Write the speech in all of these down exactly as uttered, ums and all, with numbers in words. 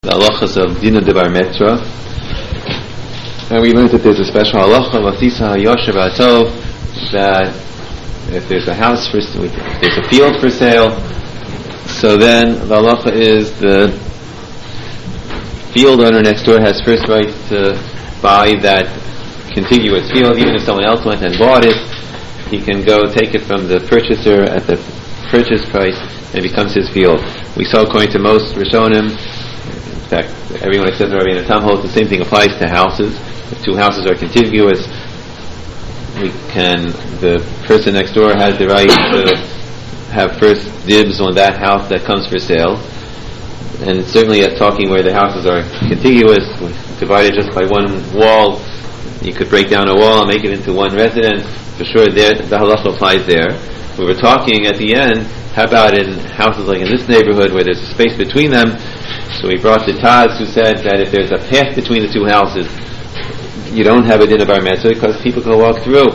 the halachas of Dina de Bar Metzra, and we learned that there's a special halacha Latisa Yosher B'Atov, that if there's a house for, if there's a field for sale, so then the halacha is the field owner next door has first right to buy that contiguous field. Even if someone else went and bought it, he can go take it from the purchaser at the purchase price and it becomes his field. We saw, according to most Rishonim, in fact, everyone except Rabbi Natam holds the same thing applies to houses. If two houses are contiguous, we can, the person next door has the right to have first dibs on that house that comes for sale. And certainly at talking where the houses are contiguous, divided just by one wall, you could break down a wall and make it into one residence. For sure, there, the halacha applies there. We were talking at the end, how about in houses like in this neighborhood where there's a space between them? So we brought the Taz who said that if there's a path between the two houses, you don't have a din of bar mitzvah because people can walk through.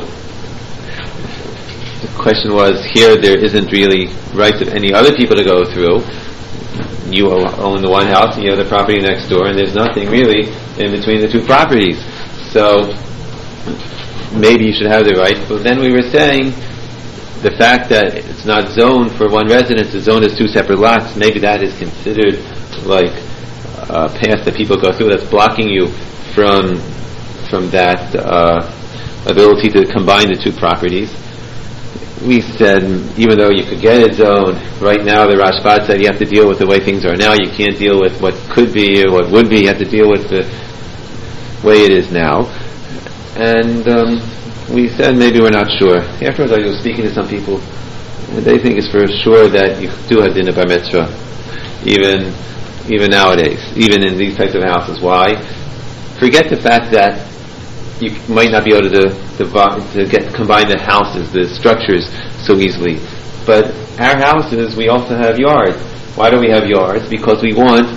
The question was, here there isn't really rights of any other people to go through. You own the one house and you have the property next door, and there's nothing really in between the two properties. So maybe you should have the right. But then we were saying the fact that it's not zoned for one residence, it's zoned as two separate lots, maybe that is considered like a path that people go through that's blocking you from from that uh, ability to combine the two properties. We said, even though you could get it zoned, right now the Rashbad said you have to deal with the way things are now. You can't deal with what could be or what would be. You have to deal with the way it is now. And um, we said maybe we're not sure. Afterwards I was speaking to some people, and they think it's for sure that you do have din of bar mitzvah, even even nowadays, even in these types of houses. Why? Forget the fact that you might not be able to to, to get combine the houses, the structures, so easily. But our houses, we also have yards. Why do we have yards? Because we want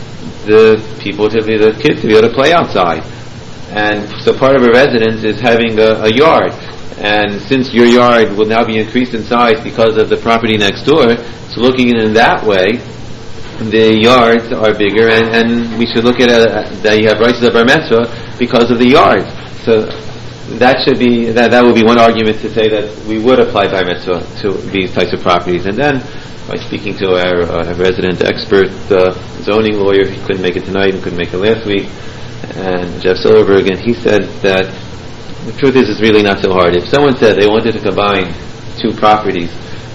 the people to be, the kids to be able to play outside. And so part of a residence is having a, a yard. And since your yard will now be increased in size because of the property next door, so looking at it in that way, the yards are bigger, and, and we should look at it that you have rights to the bar mitzvah because of the yards. So that should be that. That would be one argument to say that we would apply bar mitzvah to these types of properties. And then, by speaking to our uh, resident expert uh, zoning lawyer, he couldn't make it tonight and couldn't make it last week, and Jeff Silverberg, and he said that the truth is, it's really not so hard. If someone said they wanted to combine two properties,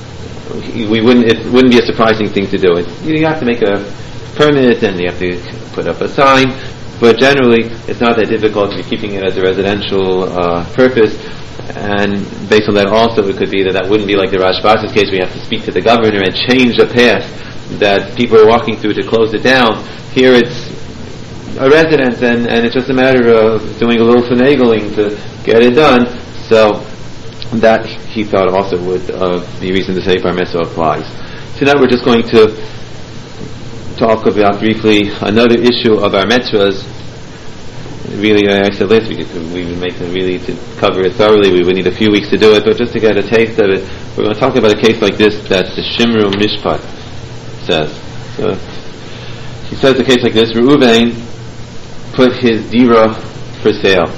we wouldn't. It wouldn't be a surprising thing to do. It, you have to make a permit and you have to put up a sign. But generally, it's not that difficult if you're keeping it as a residential uh, purpose. And based on that, also it could be that that wouldn't be like the Rashbaz's case, where you have to speak to the governor and change the path that people are walking through to close it down. Here, it's a residence, and, and it's just a matter of doing a little finagling to get it done. So that he thought also would uh, be reason to say bar mitzvah applies. Tonight we're just going to talk about briefly another issue of our mitzvahs. Really, I said last week we would make them really to cover it thoroughly. We would need a few weeks to do it, but just to get a taste of it, we're going to talk about a case like this that the Shimru Mishpat says. So he says a case like this: Reuven put his dira for sale.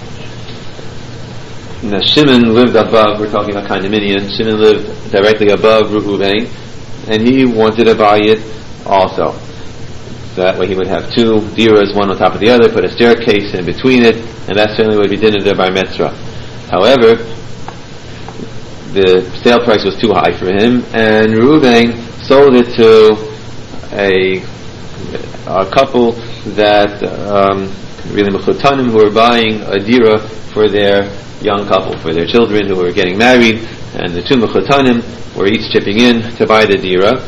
Now Shimon lived above. We're talking about condominium. Shimon lived directly above Reuven, and he wanted to buy it also. So that way he would have two diras, one on top of the other, put a staircase in between it, and that certainly would be dinner to bar mitzvah. However, the sale price was too high for him, and Reuven sold it to a, a couple that um, really mechutanim, who were buying a dira for their young couple, for their children who were getting married, and the two mechutanim were each chipping in to buy the dira.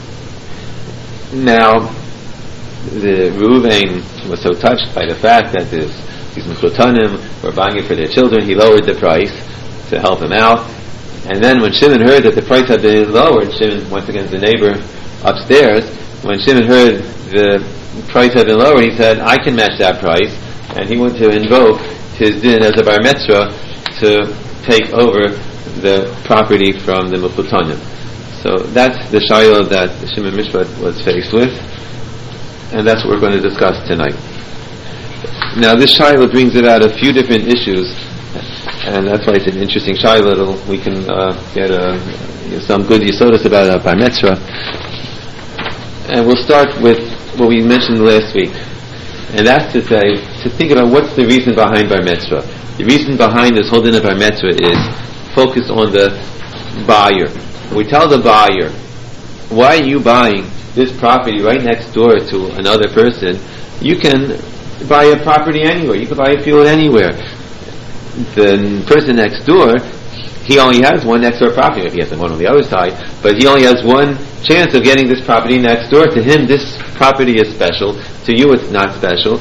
Now, the Reuven was so touched by the fact that this, these mechutanim were buying it for their children, he lowered the price to help them out. And then when Shimon heard that the price had been lowered, Shimon, once again the neighbor upstairs, when Shimon heard the price had been lowered, he said, I can match that price, and he wanted to invoke his din as a bar mitzvah to take over the property from the mechutanim. So that's the shayla that Shimon Mishpat was faced with. and that's what we're going to discuss tonight. Now, this Shaila brings about a few different issues, and that's why it's an interesting Shaila. We can uh, get uh, you know, some good yesodis about uh, Bar Mitzvah. And we'll start with what we mentioned last week, and that's to say, to think about what's the reason behind Bar Mitzvah. The reason behind this whole din of Bar Mitzvah is focused on the buyer. We tell the buyer, why are you buying this property right next door to another person? You can buy a property anywhere. You can buy a field anywhere. The person next door, he only has one next door property. If he has one on the other side, but he only has one chance of getting this property next door. To him, this property is special. To you, it's not special.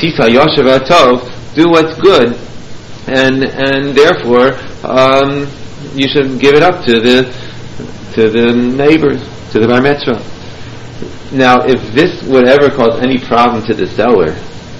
Do what's good, and and therefore um, you should give it up to the to the neighbors, to the Bar Mitzvah. Now, if this would ever cause any problem to the seller,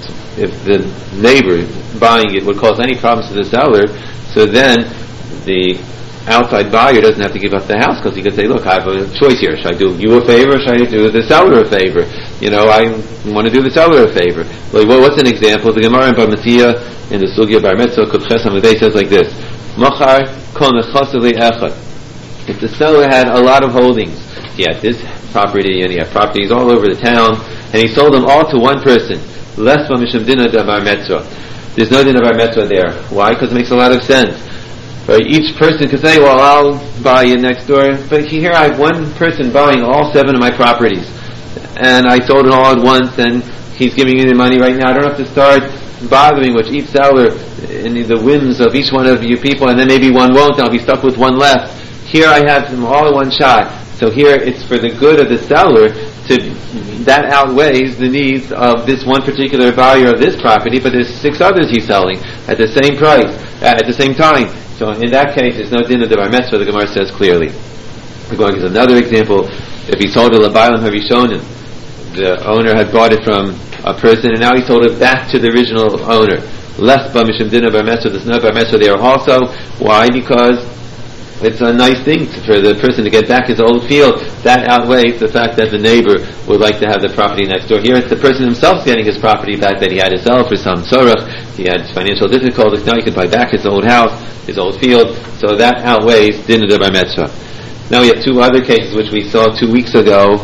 if the neighbor buying it would cause any problems to the seller, so then the outside buyer doesn't have to give up the house, because he could say, look, I have a choice here. Should I do you a favor, or should I do the seller a favor? You know, I want to do the seller a favor. Like, well, what's an example? The Gemara in Bar Metzia, in the Sugya Bar Mitzvah, Kudches HaMedei, says like this: Machar kol nechasa le'echad. If the seller had a lot of holdings, he had this property and he had properties all over the town, and he sold them all to one person, less mishum dina de Bar Mitzvah. There's no din of Bar Mitzvah there. Why? Because it makes a lot of sense. Right? Each person could say, well, I'll buy you next door, but here I have one person buying all seven of my properties, and I sold it all at once, and he's giving me the money right now. I don't have to start bothering with each seller and the whims of each one of you people, and then maybe one won't, and I'll be stuck with one left. Here I have them all in one shot. So here it's for the good of the seller, to that outweighs the needs of this one particular buyer of this property, but there's six others he's selling at the same price, at the same time. So in that case, there's no din of the Bar Mitzvah, the Gemara says clearly. We're going to give another example. If he sold it L'Bailam Harishonim, the owner had bought it from a person, and now he sold it back to the original owner. Less B'Mishim Din of Bar Mitzvah, there's no Bar Mitzvah there also. Why? Because it's a nice thing for the person to get back his old field. That outweighs the fact that the neighbor would like to have the property next door. Here it's the person himself getting his property back that he had to sell for some tzorach. He had financial difficulties. Now he can buy back his old house, his old field. So that outweighs din of the Bar Mitzvah. Now we have two other cases which we saw two weeks ago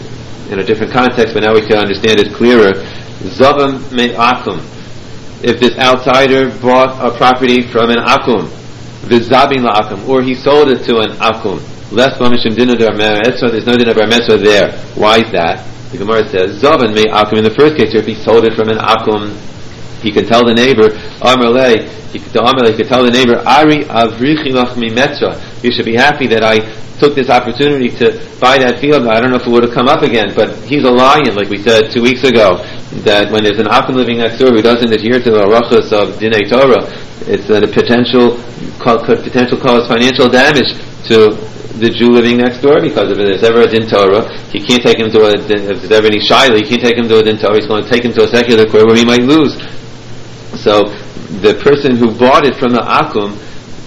in a different context, but now we can understand it clearer. Zavam me akum. If this outsider bought a property from an akum, v'zabin la'akum, or he sold it to an akum, less b'mishim din of Bar Mitzvah, there's no din of Bar Mitzvah there. Why is that? The Gemara says, Zavan me akum. In the first case, if he sold it from an akum, he can tell the neighbor, Amarle, he could tell Amarle, he could tell the neighbor, Ari avrichi lach mi metzah. You should be happy that I took this opportunity to buy that field. I don't know if it would have come up again, but he's a lion, like we said two weeks ago, that when there's an akum living next door who doesn't adhere to the halachos of Dinei Torah, it's a potential could potential cause financial damage to the Jew living next door, because if there's ever a din Torah, he can't take him to a din, if there's ever any shaila, he can't take him to a din Torah. He's going to take him to a secular court where he might lose. So the person who bought it from the akum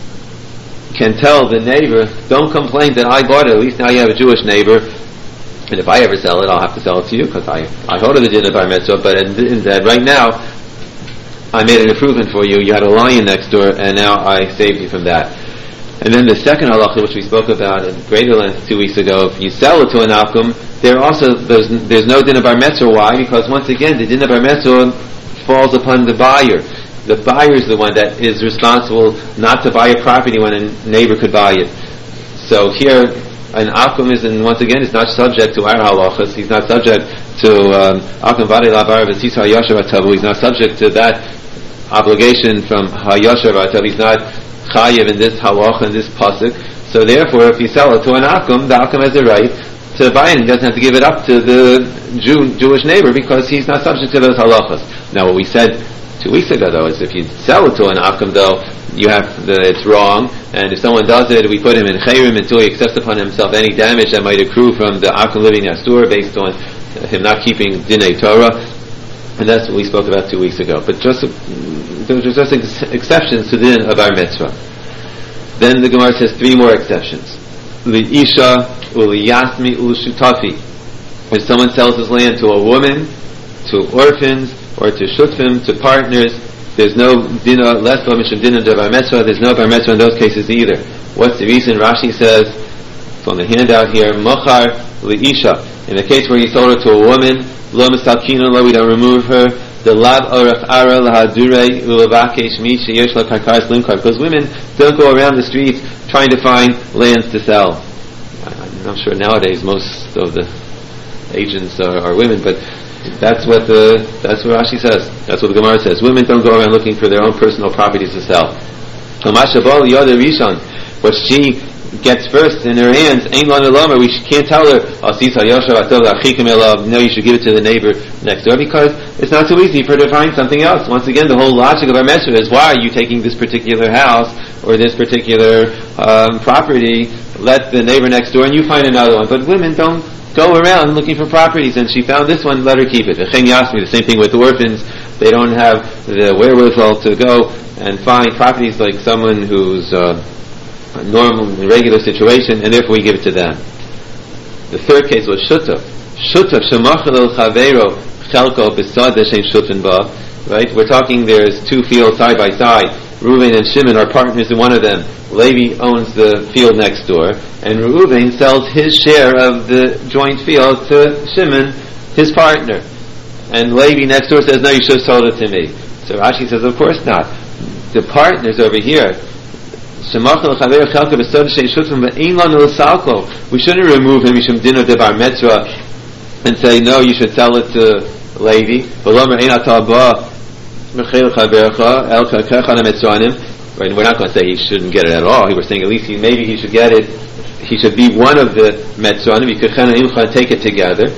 can tell the neighbor, don't complain that I bought it. At least now you have a Jewish neighbor, and if I ever sell it, I'll have to sell it to you, because I I thought of the din of Bar Mitzvah, but in, in that right now I made an improvement for you. You had a lion next door, and now I saved you from that. And then the second halacha, which we spoke about in greater length two weeks ago, if you sell it to an akum, there also there's there's no din of Bar Mitzvah. Why? Because once again, the din of Bar Mitzvah falls upon the buyer. The buyer is the one that is responsible not to buy a property when a neighbor could buy it. So here, an akum is, and once again, is not subject to our halachas. He's not subject to akum v'adei lavar v'sisa hayasher v'atavu. He's not subject to that obligation from hayasher v'atavu. He's not chayiv in this halacha, in this pasuk. So therefore, if you sell it to an akum, the akum has the right to buy it. He doesn't have to give it up to the Jew, Jewish neighbor, because he's not subject to those halachas. Now, what we said two weeks ago, though, is if you sell it to an akum, though, you have the, it's wrong, and if someone does it, we put him in chayrim until he accepts upon himself any damage that might accrue from the akum living next door based on him not keeping dinei Torah, and that's what we spoke about two weeks ago. But just there were just ex- exceptions to the din of our mitzvah. Then the Gemara says three more exceptions. Li'isha u'liyasmi u'shutafi. if someone sells his land to a woman, to orphans, or to shutfim, to partners, there's no dina less mishum dina de bar mitzvah. There's no bar mitzvah in those cases either. What's the reason? Rashi says, it's on the handout here, mochar liisha. In the case where he sold her to a woman, lo misalkina lo, we don't remove her. The lab orach ara lahadurei ulavakesh mi sheyesh la karkaris limkar. Because women don't go around the streets trying to find lands to sell. I'm sure nowadays most of the agents are, are women, but that's what the that's what Rashi says. That's what the Gemara says. Women don't go around looking for their own personal properties to sell. What she gets first in her hands, ain't lana lama. We can't tell her, no, you should give it to the neighbor next door, because it's not so easy for her to find something else. Once again, the whole logic of our message is, why are you taking this particular house or this particular um, property? Let the neighbor next door and you find another one. But women don't go around looking for properties, and she found this one, let her keep it. The same thing with orphans. They don't have the wherewithal to go and find properties like someone who's uh, a normal, regular situation, and therefore we give it to them. The third case was shutaf. Shutaf, shemachal el chaveiro, chelko besad deshen shutfin ba. Right? We're talking there's two fields side by side. Reuven and Shimon are partners in one of them. Levi owns the field next door, and Reuven sells his share of the joint field to Shimon, his partner. And Levi next door says, no, you should have sold it to me. So Rashi says, of course not. The partners over here, we shouldn't remove him Mishum Dino de Bar Mitzvah and say, no, you should sell it to Levi. Right, we're not going to say he shouldn't get it at all. We're saying at least he, maybe he should get it. He should be one of the Metzonim. You could take it together.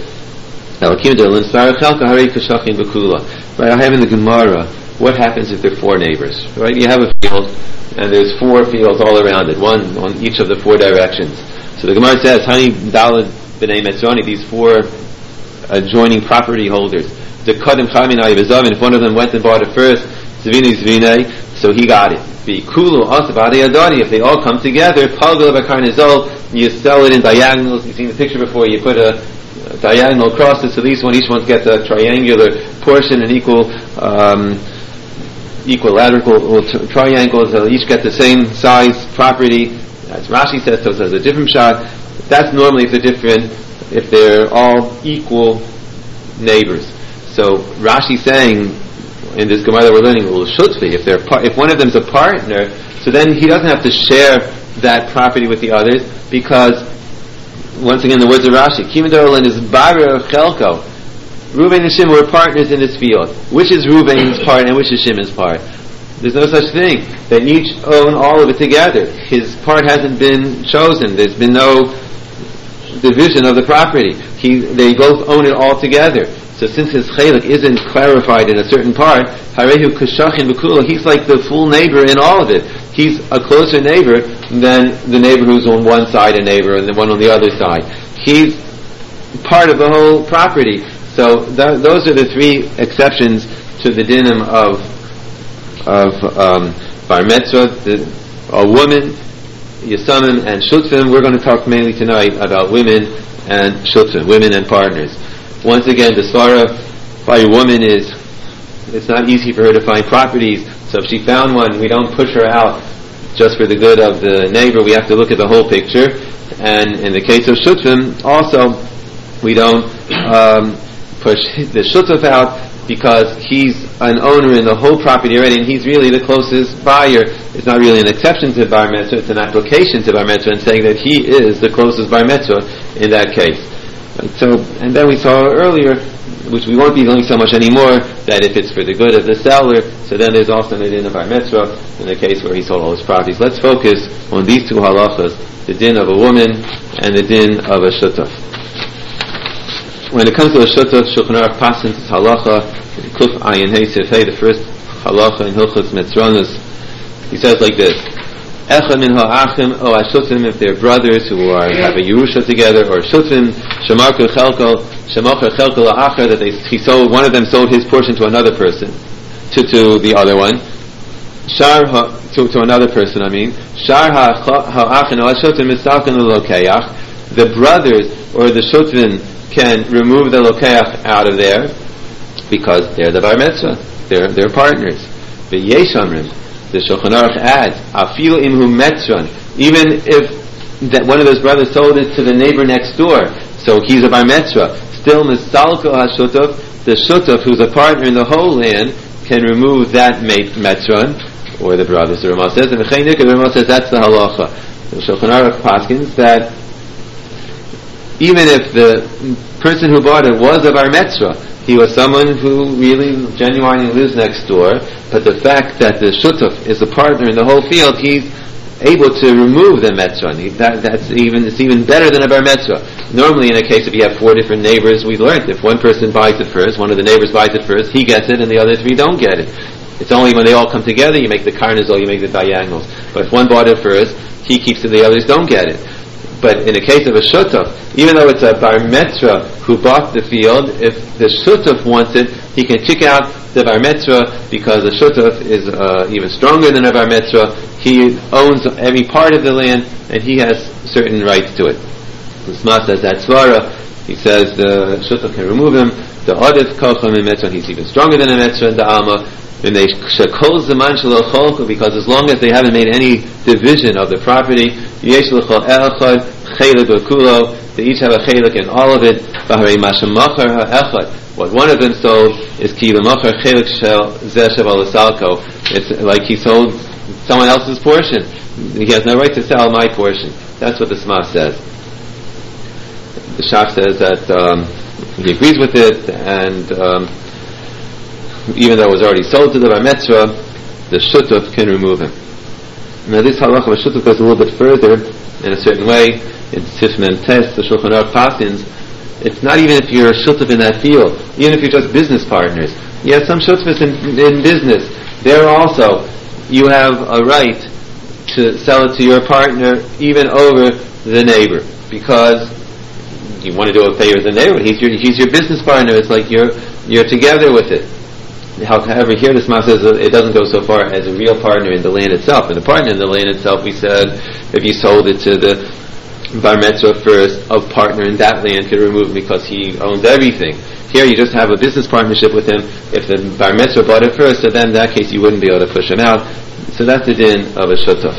Right, I have in the Gemara, what happens if there are four neighbors? Right, you have a field, and there's four fields all around it, one on each of the four directions. So the Gemara says, Hani Dalad B'nei Metzoni, these four adjoining property holders. The Kadim Chaminai B'Zavin, if one of them went and bought it first, Zvini Zvine, so he got it. The Kulu Asabadi Adani, if they all come together, Palgal Bakarnizol, you sell it in diagonals. You've seen the picture before, you put a, a diagonal across it, so these one, each one gets a triangular portion, an equal um, equilateral t- triangles, they'll each get the same size property. As Rashi says, so it says a different shot. That's normally if they're different, if they're all equal neighbors. So Rashi's saying in this Gemara that we're learning, if they're par- if one of them's a partner, so then he doesn't have to share that property with the others, because once again the words of Rashi, Kimadolin is Barer Chelko. Reuven and Shimon were partners in this field. Which is Reuven's part and which is Shimon's part? There's no such thing. They each own all of it together. His part hasn't been chosen. There's been no division of the property. He, they both own it all together. So since his chalik isn't clarified in a certain part, Harehu Kashachin B'Kula, he's like the full neighbor in all of it. He's a closer neighbor than the neighbor who's on one side a neighbor and the one on the other side. He's part of the whole property. So th- those are the three exceptions to the dinim of of um, bar mitzvah, the, a woman, Yasamim, and Shutfim. We're going to talk mainly tonight about women and Shutfim, women and partners. Once again, the svara by a woman is, it's not easy for her to find properties, so if she found one, we don't push her out just for the good of the neighbor. We have to look at the whole picture. And in the case of Shutfim, also, we don't um, push the Shutf out, because he's an owner in the whole property already, and he's really the closest buyer. It's not really an exception to bar mitzvah, it's an application to bar mitzvah, and saying that he is the closest bar mitzvah in that case. And so, and then we saw earlier, which we won't be doing so much anymore, that if it's for the good of the seller, so then there's also the din of bar mitzvah in the case where he sold all his properties. Let's focus on these two halachas, the din of a woman and the din of a shutaf. When it comes to a shutaf, Shulchan Aruch passes its halacha, Kuf Ayin Hey Sefei, the first halacha in Hilchos Metzronos. He says like this: Echad min ha'achim o ha'shutim, if they're brothers who are have a Yerusha together, or shutim shemarku chelko shemacher chelko la'achar, that they he sold one of them sold his portion to another person, to to the other one. Shar ha, to to another person. I mean, shar ha'achin o ha'shutim mistalken l'lokeach. the brothers or the Shutvin can remove the Lokeach out of there because they're the Bar Mitzvah. They're, they're partners. The Yeshamrim, the Shulchan Aruch adds, Afilu imhu metzron, even if that one of those brothers sold it to the neighbor next door, so he's a Bar Mitzvah, still Misalko HaShutuf, the Shutuf, who's a partner in the whole land, can remove that metzron, or the brothers, the Ramah says, and the Ramah says that's the halacha. The Shulchan Aruch paskins that even if the person who bought it was a Bar Mitzvah, he was someone who really genuinely lives next door, but the fact that the Shutuf is a partner in the whole field, he's able to remove the Metzron. He, that, that's even, it's even better than a Bar Mitzvah. Normally in a case if you have four different neighbors, we learned if one person buys it first, one of the neighbors buys it first, he gets it and the other three don't get it. It's only when they all come together you make the Karnazol, you make the diagonals. But if one bought it first, he keeps it, the others don't get it. But in the case of a Shutuf, even though it's a Bar Mitzvah who bought the field, if the Shutuf wants it, he can kick out the Bar Mitzvah because the Shutuf is uh, even stronger than a Bar Mitzvah. He owns every part of the land and he has certain rights to it. The Sma says that Svara, he says the Shutuf can remove him. The Adif Kocham in Mitzvah, he's even stronger than a Mitzvah in the Alma. When they shakol zaman shelo cholku, because as long as they haven't made any division of the property, yesh l'chol echad chelik v'kulo, they each have a chelik in all of it. V'harei mashamachar ha'echad, what one of them sold is ki l'machar chelik shel zeh sheval l'salko. It's like he sold someone else's portion. He has no right to sell my portion. That's what the Sma says. The Shach says that um, he agrees with it, and um, even though it was already sold to the Bar Mitzvah, the Shutuf can remove him. Now this halacha of Shutuf goes a little bit further in a certain way. In Tifmen Test, the Shulchan Aruch paskins, it's not even if you're a Shutuf in that field, even if you're just business partners. You have some Shutufs in, in business. There also, you have a right to sell it to your partner even over the neighbor, because you want to do a favor to the neighbor. He's your, he's your business partner. It's like you're, you're together with it. However, here the Sma says it doesn't go so far as a real partner in the land itself. And the partner in the land itself, we said, if you sold it to the Bar Mitzvah first, a partner in that land could remove him because he owns everything. Here you just have a business partnership with him. If the Bar Mitzvah bought it first, so then in that case you wouldn't be able to push him out. So that's the din of a Shutuf.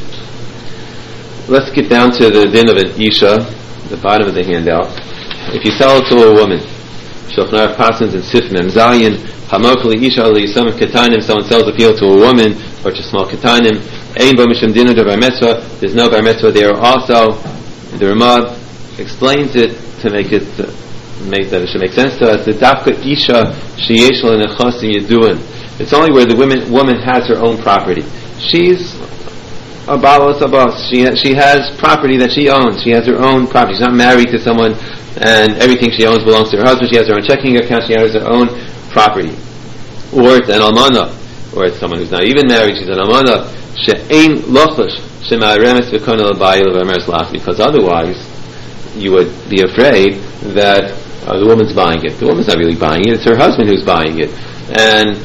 Let's get down to the din of an Isha, the bottom of the handout. If you sell it to a woman, Shulchan Aruch paskins in Sif Mem Zayin, Hamokli Isha Ali Yisam Ketanim, someone sells a field to a woman or to small Ketanim, Ein Bo Mishum Dinu de Bar Mitzvah, there's no Bar Mitzvah there also. The Ramah explains it to make it uh, make that it should make sense to us. The Dafka Isha Sheyesh Lo Nechasim Yeduin, it's only where the woman woman has her own property. She's a balas a boss. She she has property that she owns. She has her own property. She's not married to someone and everything she owns belongs to her husband. She has her own checking account. She has her own property. Or it's an almana, or it's someone who's not even married. She's an almana. She'ein lochush shema'aremes v'kona l'bayil v'ameres lach, because otherwise you would be afraid that uh, the woman's buying it. The woman's not really buying it. It's her husband who's buying it, and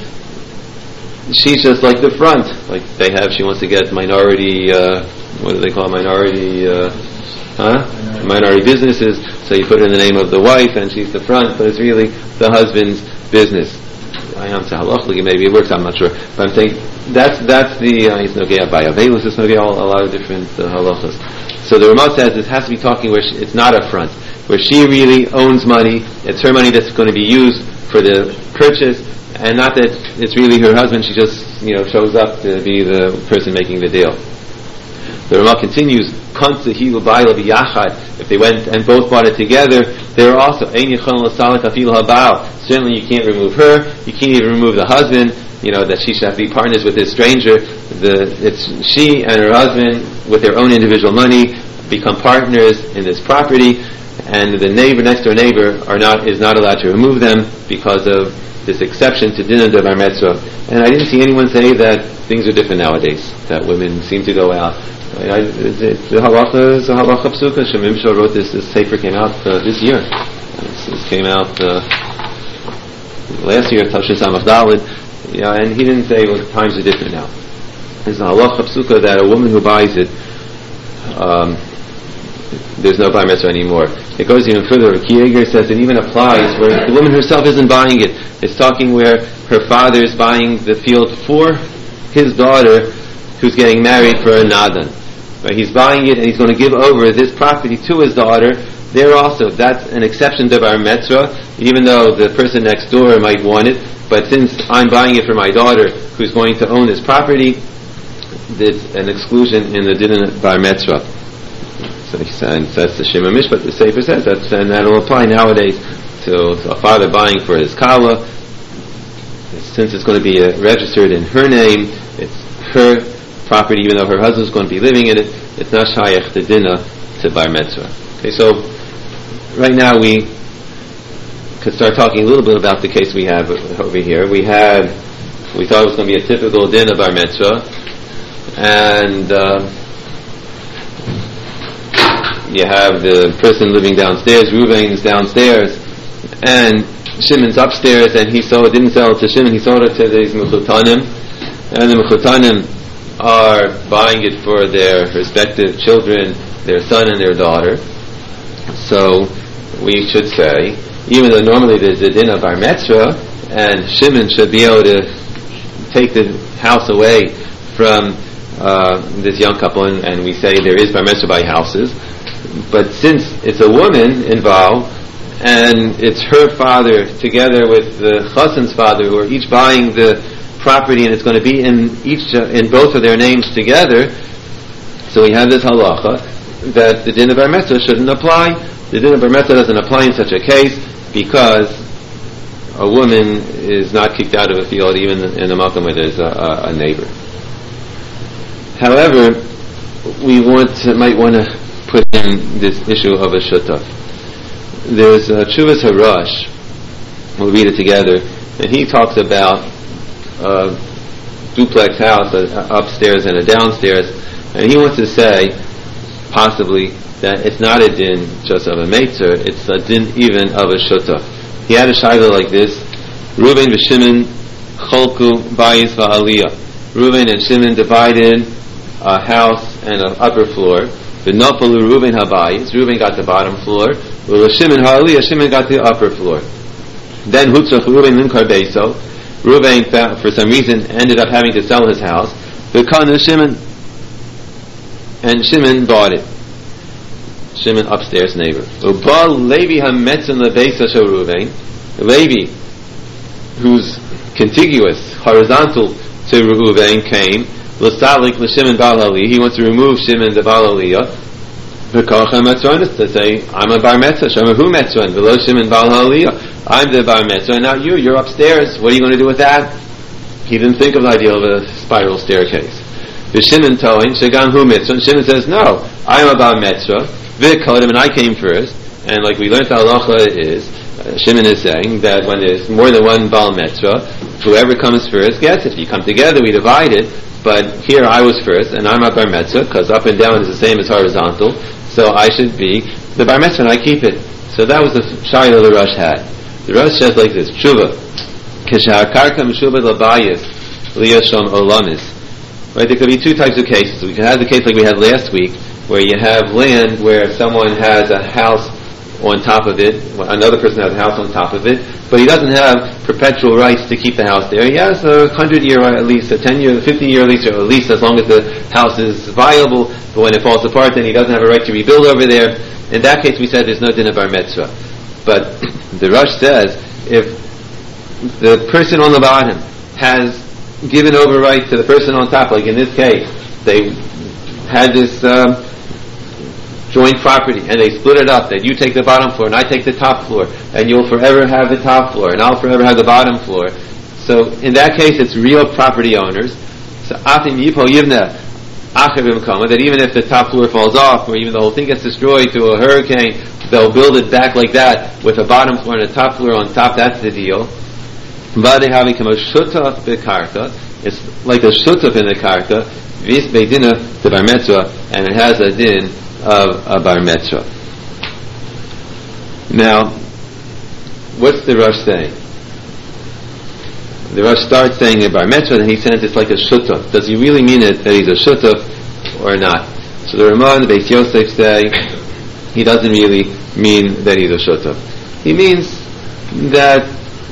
she's just like the front. Like they have, she wants to get minority. Uh, what do they call it? Minority? Uh, huh? Minority. minority businesses. So you put it in the name of the wife, and she's the front, but it's really the husband's business. I am to halachically, maybe it works. I'm not sure, but I'm saying that's that's the it's nogea by avelus. It's nogea a lot of different uh, halachas. So the Ramah says it has to be talking where she, it's not a front, where she really owns money. It's her money that's going to be used for the purchase, and not that it's really her husband. She just you know shows up to be the person making the deal. The Ramah continues, if they went and both bought it together, they were also, certainly you can't remove her, you can't even remove the husband, you know, that she should have to be partners with this stranger. The, it's she and her husband, with their own individual money, become partners in this property, and the neighbor, next door neighbor, are not, is not allowed to remove them because of this exception to Din of Bar Mitzvah. And I didn't see anyone say that things are different nowadays, that women seem to go out. I, I, the halacha is a halacha psuka. Shemim Shor wrote this. This paper came out uh, this year. This, this came out uh, last year. Tafshin Samach Daled. Yeah, and he didn't say well, times are different now. There's a halacha psuka that a woman who buys it, um, there's no bar mitzvah anymore. It goes even further. Kieger says it even applies where the woman herself isn't buying it. It's talking where her father is buying the field for his daughter who's getting married for a nadan. Right? He's buying it and he's going to give over this property to his daughter. There also, that's an exception to bar mitzvah, even though the person next door might want it. But since I'm buying it for my daughter who's going to own this property, there's an exclusion in the din bar mitzvah. So he says the Shema Mishpat, the Sefer says that, and that will apply nowadays to, to a father buying for his kala. Since it's going to be uh, registered in her name, it's her property, even though her husband's going to be living in it. It's not shayach to dinah to bar mitzvah. Okay, so right now we could start talking a little bit about the case we have over here. We had, we thought it was going to be a typical din of bar mitzvah, and uh, you have the person living downstairs, Reuven's downstairs, and Shimon's upstairs, and he sold, didn't sell it to Shimon, he sold it to these mechutanim, and the mechutanim are buying it for their respective children, their son and their daughter. So we should say, even though normally there's a din of bar mitzvah, and Shimon should be able to take the house away from uh, this young couple, and, and we say there is bar mitzvah by houses, but since it's a woman involved, and it's her father together with the chassan's father who are each buying the property, and it's going to be in each uh, in both of their names together, so we have this halacha that the din of bar mitzvah shouldn't apply. The din of bar mitzvah doesn't apply in such a case because a woman is not kicked out of a field even in a makom where there's a, a neighbor. However, we want to, might want to put in this issue of a shutaf. There's a Chuvas Harash, we'll read it together, and he talks about a duplex house, a, a upstairs and a downstairs, and he wants to say, possibly, that it's not a din just of a meitzer, it's a din even of a shutaf. He had a shayla like this: Reuven v'Shimon cholku bayis va'aliyah. Reuven and Shimon divided a house and an upper floor. V'nopalu Reuven habayis. Reuven got the bottom floor. V'Shimon ha'aliyah. Shimon got the upper floor. Then hutzach Reuven limkar beiso. Reuven, for some reason, ended up having to sell his house. V'kana Shimon, and Shimon bought it. Shimon, upstairs neighbor. Uba Levi hametzin lebeisa shel Reuven. Levi, who's contiguous, horizontal to Reuven, came. L'salik l'Shimon bal ali. He wants to remove Shimon the bal aliyah. V'kocha metzronis, to say, I'm a bar mitzvah. Shomer hu metzron. V'lo Shimon bal aliyah. I'm the bar mitzvah, and not you. You're upstairs. What are you going to do with that? He didn't think of the idea of a spiral staircase. The Shimon toin shegam hu mitzvah. Shimon says, no, I'm a bar mitzvah. V'kodim, and I came first. And like we learned, the halacha is, uh, Shimon is saying that when there's more than one bal mitzvah, whoever comes first gets it. If you come together, we divide it. But here I was first, and I'm a bar mitzvah, because up and down is the same as horizontal, so I should be the bar mitzvah, and I keep it. So that was the shayla the Rosh had. The Rosh says like this: Tshuva, k'sha'karka m'shuva l'bayis liyashom olamis. Right, there could be two types of cases. We can have the case like we had last week, where you have land where someone has a house on top of it, another person has a house on top of it, but he doesn't have perpetual rights to keep the house there. He has a hundred year at least, a ten year, a fifty year lease, or at least as long as the house is viable. But when it falls apart, then he doesn't have a right to rebuild over there. In that case, we said there's no din of bar mitzvah. But the Rosh says, if the person on the bottom has given over rights to the person on top, like in this case, they had this um, joint property, and they split it up, that you take the bottom floor and I take the top floor, and you'll forever have the top floor and I'll forever have the bottom floor. So in that case, it's real property owners. So atim yipo yivna acher b'mekama, that even if the top floor falls off, or even the whole thing gets destroyed through a hurricane, they'll build it back like that with a bottom floor and a top floor on top. That's the deal. But they have become a shutaf b'karka. It's like a shutaf in the karka. Vis beidina the bar mitzvah, and it has a din of a bar mitzvah. Now, what's the Rosh saying? The Rosh starts saying a bar mitzvah, and he says it's like a shutaf. Does he really mean it that he's a shutaf or not? So the Ramah and the Beis Yosef say he doesn't really mean that he's a shutav. He means that,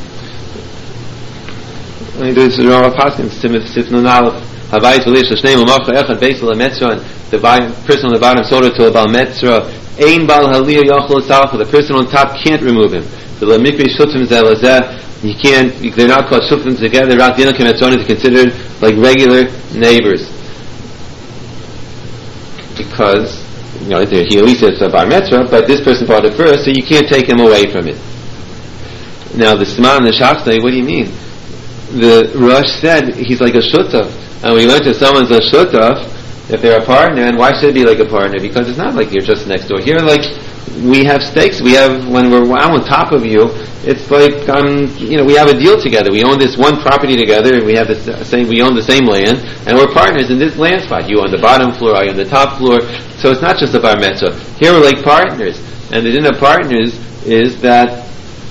I mean, there's a Rama Paskin, Sifnun Aleph, Havayit V'lish L'shneim U'machta Echad Beis L'Metzra, the person on the bottom sold it to a Baal Metzra, Ein Baal Haliyah Yochel L'Salcha, the person on top can't remove him. The L'mikri Shutim Zelazeh, he can't, they're not called Shutim together, Rat Dina Kemetzon is considered like regular neighbors. Because, you know, he at least says a Bar Metzra, but this person bought it first, so you can't take him away from it. Now, the Siman and the Shaftai, what do you mean? The Rosh said he's like a Shutav. And we learned that someone's a Shutav, if they're a partner, and why should it be like a partner? Because it's not like you're just next door. Here, like, we have stakes. We have, when we're I'm on top of you, it's like, um, you know, we have a deal together. We own this one property together, and we have the same, we own the same land, and we're partners in this land spot. You on the bottom floor, I on the top floor. So it's not just a Bar Metzra. Here we're like partners. And the din of partners is that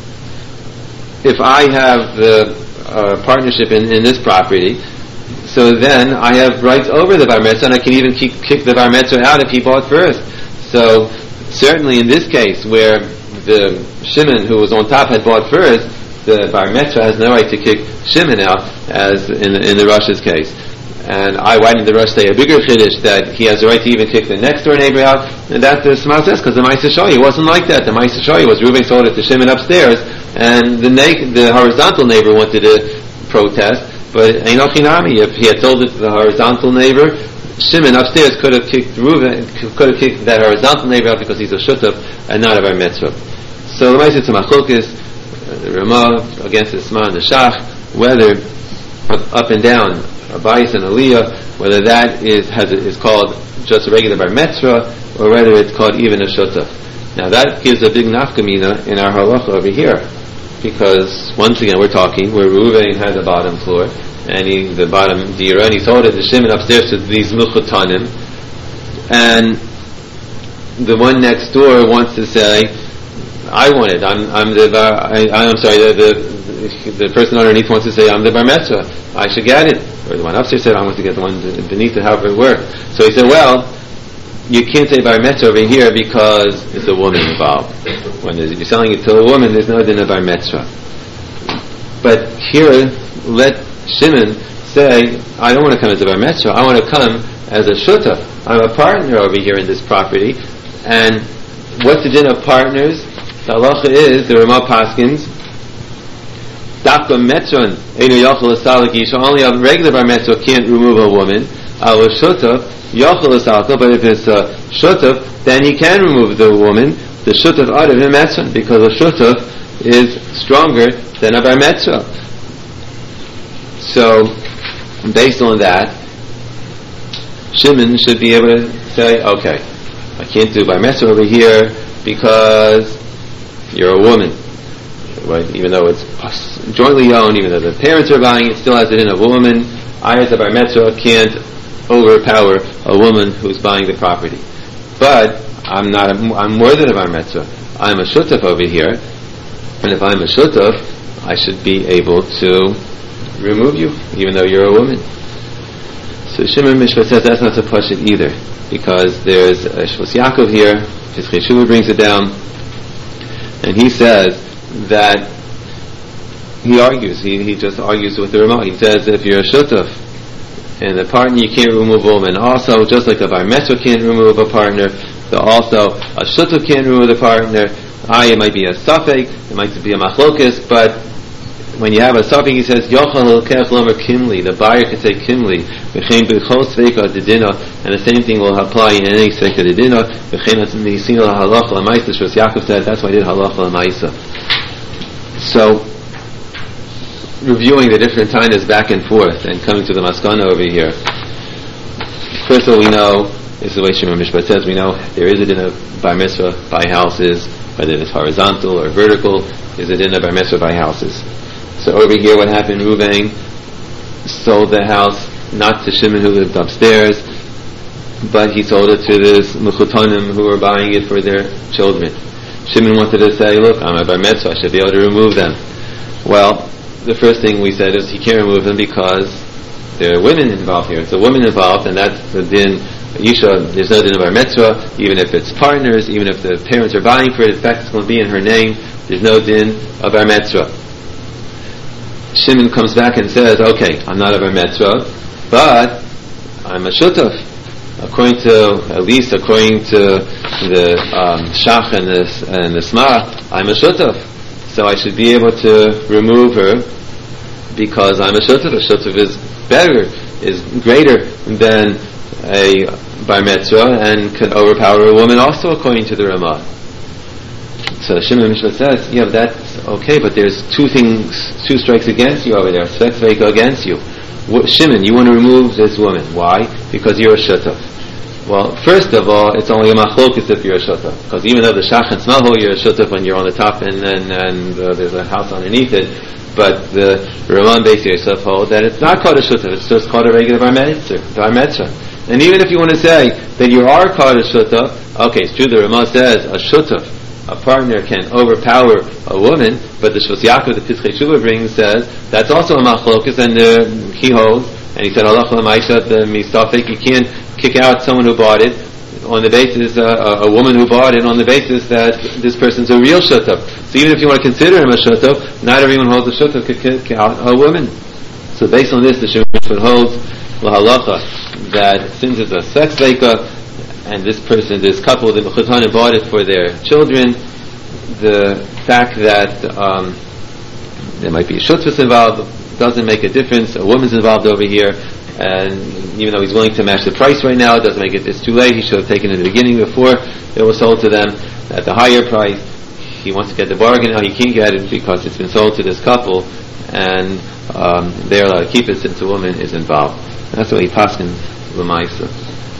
if I have the uh, partnership in, in this property, so then I have rights over the Bar Metzra, and I can even keep, kick the Bar Metzra out if he bought first. So certainly in this case, where the Shimon who was on top had bought first, the Bar Metzra has no right to kick Shimon out, as in the, in the Rosh's case. And I, why didn't the Rosh say a bigger chiddush that he has the right to even kick the next door neighbor out? And that the Sma says, because the Ma'aseh Shoyi wasn't like that. The Ma'aseh Shoyi was Reuben sold it to Shimon upstairs, and the na- the horizontal neighbor wanted to protest. But Einochinami, if he had sold it to the horizontal neighbor, Shimon upstairs could have kicked Reuben, could have kicked that horizontal neighbor out because he's a shutav and not a Bar Metzra. So the Ma'aseh Tzemachukis, the Ramah against the Sma and the Shach, whether up and down, Abayis and Aliyah, whether that is has is called just a regular Bar Metzra or whether it's called even a shutav. Now that gives a big nafkamina in our halacha over here, because once again we're talking where Reuven had the bottom floor and he the bottom dira and he sold it to Shimon upstairs to these milchutanim, and the one next door wants to say, I want it. I'm I'm the I, I'm sorry the, the the person underneath wants to say I'm the Bar Metzra. I should get it. Or the one upstairs said I want to get the one beneath it, however it works. So he said, well, you can't say Bar Metzra over here because it's a woman involved. When you're selling it to a woman, there's no din of Bar Metzra. But here, let Shimon say, I don't want to come as a Bar Metzra. I want to come as a shutaf. I'm a partner over here in this property. And what's the din of partners? The halacha is, the Ramah Paskins, Dafka Metzron, Einu Yochel Esalik Yisha, only a regular Bar Metzra can't remove a woman. Our shutaf, Yochel Esalik, but if it's a shutaf, then he can remove the woman, the shutaf out of him Metzron, because a shutaf is stronger than a Bar Metzra. So, based on that, Shimon should be able to say, okay, I can't do Bar Metzra over here because you're a woman. Right? Even though it's jointly owned, even though the parents are buying it, still has it in a woman. I, as a Bar Metzra, can't overpower a woman who's buying the property. But I'm not. A, I'm more than a Bar Metzra. I'm a shutaf over here, and if I'm a shutaf, I should be able to remove you, even though you're a woman. So Shimon Mishpat says that's not to push it either, because there's a Shvus Yaakov here. His Cheshuva brings it down, and he says that he argues, he, he just argues with the Ramah. He says if you're a shutaf and a partner, you can't remove a woman. Also, just like a Bar Metzra can't remove a partner, so also a shutaf can't remove the partner. I, it might be a suffix, it might be a machlokes, but when you have a suffix, he says yochel kef lomer kimli. The buyer can say kimli. V'chein b'chol sveika dedina, and the same thing will apply in any sveika dedina. V'chein nisin halacha l'maisa. Shvus Yaakov said that's why I did halacha l'maisa. So, reviewing the different tainas back and forth and coming to the maskana over here. First of all, we know, this is the way Shimon Mishpat says, we know there is a din of Bar Mitzvah by houses, whether it's horizontal or vertical, is a din of Bar Mitzvah by houses. So over here what happened, Reuven sold the house not to Shimon who lived upstairs, but he sold it to this Mechutanim who were buying it for their children. Shimon wanted to say, look, I'm a Bar Mitzvah, I should be able to remove them. Well, the first thing we said is he can't remove them because there are women involved here. It's a woman involved, and that's the din Yisha, there's no din of bar mitzvah, even if it's partners, even if the parents are buying for it, in fact it's going to be in her name, there's no din of bar mitzvah. Shimon comes back and says, okay, I'm not a bar mitzvah, but I'm a shutaf. According to, at least according to the um, shach and the, and the sma, I'm a shutaf. So I should be able to remove her because I'm a shutaf. A shutaf is better, is greater than a bar mitzvah and can overpower a woman also according to the Ramah. So Shimon Mishnah says, yeah, that's okay, but there's two things, two strikes against you over there. Svek Sveika against you. Shimon, you want to remove this woman. Why? Because you're a shutaf. Well, first of all, it's only a machlokus if you're a shutaf. Because even though the shach and smaho, you're a shutaf when you're on the top and and, and uh, there's a house underneath it. But the Ramah Beis Yosef hold that it's not called a shutaf, it's just called a regular bar mitzvah. Bar mitzvah. And even if you want to say that you are called a shutaf, okay, it's true, the Ramah says a shutaf, a partner can overpower a woman, but the Shvus Yaakov, the Pischei Shuvah brings, says that's also a machlokus, and uh, he holds, and he said, Allah L'maisha, the mistafik, you can't kick out someone who bought it on the basis, uh, a, a woman who bought it on the basis that this person's a real shutaf. So even if you want to consider him a shutaf, not everyone holds a shutaf could kick out a woman. So based on this, the Shimon holds l'halacha that since it's a sex veika, and this person, this couple, the Mechutanim bought it for their children, the fact that um, there might be a shutfus involved doesn't make a difference. A woman's involved over here, and even though he's willing to match the price right now, it doesn't make it, it's too late. He should have taken it in the beginning before it was sold to them at the higher price. He wants to get the bargain now, he can't get it because it's been sold to this couple, and um, they're allowed to keep it since a woman is involved. And that's what he paskin l'maisa.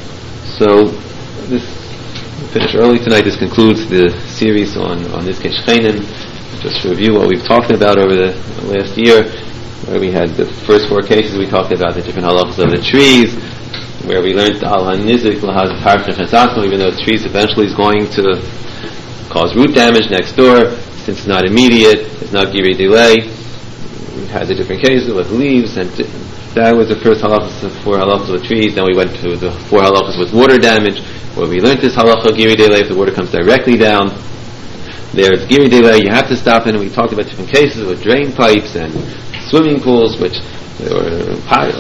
So this we'll finish early tonight. This concludes the series on on this Shchenim. Just to review what we've talked about over the last year, where we had the first four cases, we talked about the different halachas of the trees, where we learned al hanizik lahaz tarfech esatmo, even though the trees eventually is going to cause root damage next door, since it's not immediate, it's not giri delay. We had the different cases with leaves, and that was the first halachas, the four halachas with trees. Then we went to the four halachas with water damage, where we learned this halacha giri delay, if the water comes directly down, there's giri delay, you have to stop it. And we talked about different cases with drain pipes and swimming pools, which there were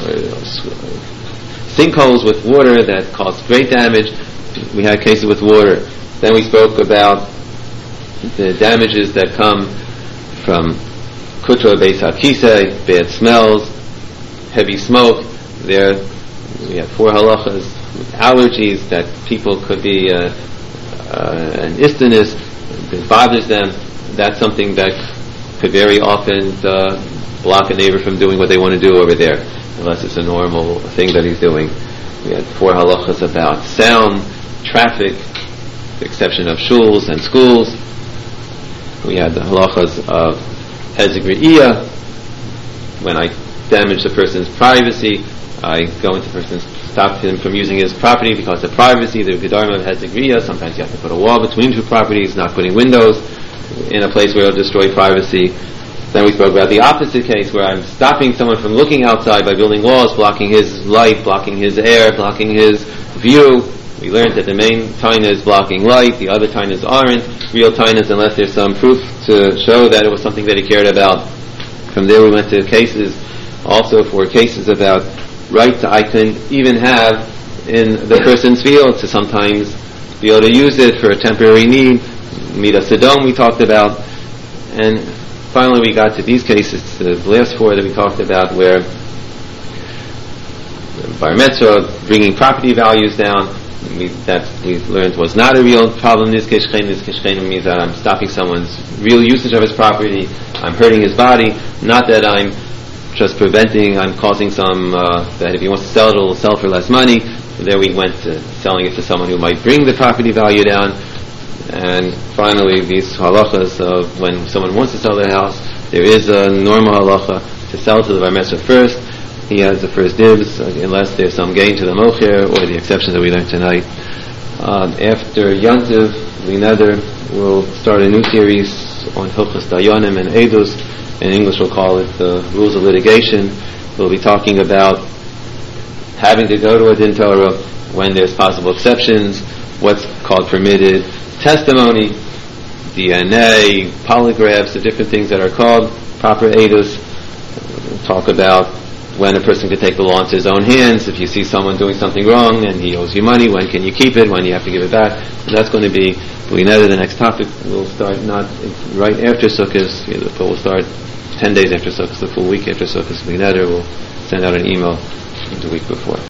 sinkholes with water that caused great damage. We had cases with water. Then we spoke about the damages that come from kutra beis hakisei, bad smells, heavy smoke. There we had four halachas with allergies that people could be uh, uh, an istinus that bothers them. That's something that could very often uh, block a neighbor from doing what they want to do over there, unless it's a normal thing that he's doing. We had four halachas about sound, traffic, the exception of shuls and schools. We had the halachas of hezek re'iyah, when I damage the person's privacy, I go into the person's, stop him from using his property because of privacy. The gedarma of hezek re'iyah, sometimes you have to put a wall between two properties, not putting windows in a place where it'll destroy privacy. Then we spoke about the opposite case, where I'm stopping someone from looking outside by building walls, blocking his light, blocking his air, blocking his view. We learned that the main taina is blocking light, the other tainas aren't real tainas unless there's some proof to show that it was something that he cared about. From there we went to cases, also for cases about rights I can even have in the person's field to sometimes be able to use it for a temporary need. Midas Sedom we talked about. And finally we got to these cases, the last four that we talked about, where bar mitzvah, bringing property values down, we, that we learned was not a real problem. This kishchein, this kishchein means that I'm stopping someone's real usage of his property, I'm hurting his body, not that I'm just preventing, I'm causing some, uh, that if he wants to sell it, it'll sell for less money. There we went to selling it to someone who might bring the property value down. And finally, these halachas of when someone wants to sell their house, there is a normal halacha to sell to the bar mitzvah first. He has the first dibs, unless there's some gain to the mocher, or the exception that we learned tonight. Um, after Yantiv, we nether will start a new series on Hilchos Dayanim and Edus. In English we'll call it the rules of litigation. We'll be talking about having to go to a din Torah, when there's possible exceptions, what's called permitted testimony, D N A, polygraphs, the different things that are called proper edus. We'll talk about when a person can take the law into his own hands. If you see someone doing something wrong and he owes you money, when can you keep it? When do you have to give it back? And that's going to be B'lineder. The next topic will start not right after Sukkot, but we'll start ten days after Sukkot, the full week after Sukkot. B'lineder will send out an email the week before.